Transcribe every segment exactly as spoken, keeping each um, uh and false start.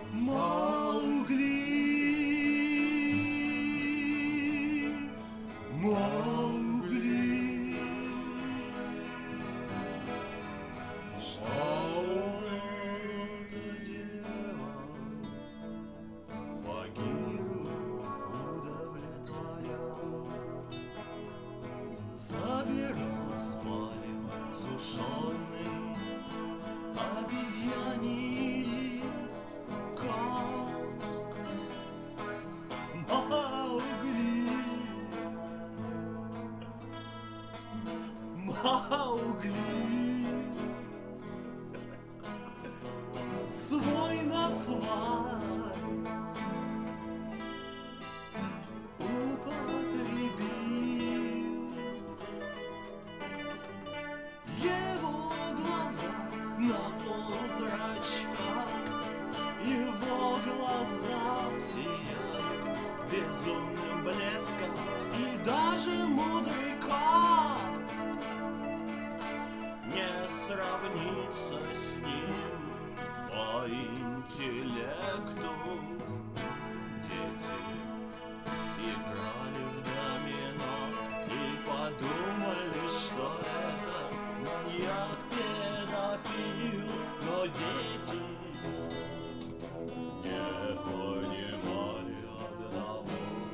Маугли, Маугли, что это дело Багиру удовлетворял. Забирал спали сушеный обезьяний кал. Маугли, Маугли, свой на свай употребил. Его глаза на пол зрачка, его глаза сияют безумным блеском, и даже мудрый кот не сравнится с ним по интеллекту. Дети играли в домино и подумали, что это маньяк-педофил, но дети не понимали одного.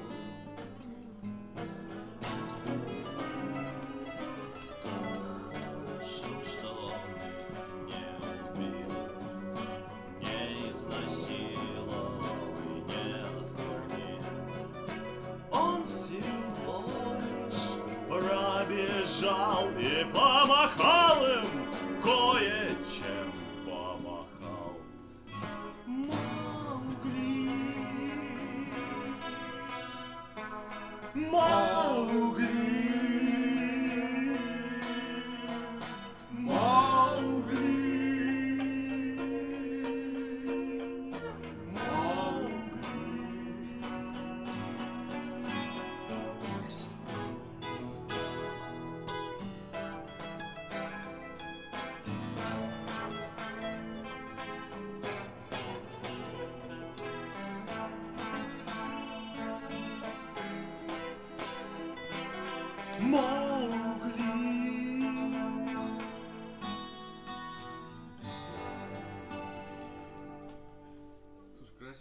Хорошо, что он их не убил, не изнасиловал и не осквернил. Он всего лишь пробежал и помахал им, кое-чем помахал. Маугли, Маугли, Маугли, Маугли. Маугли.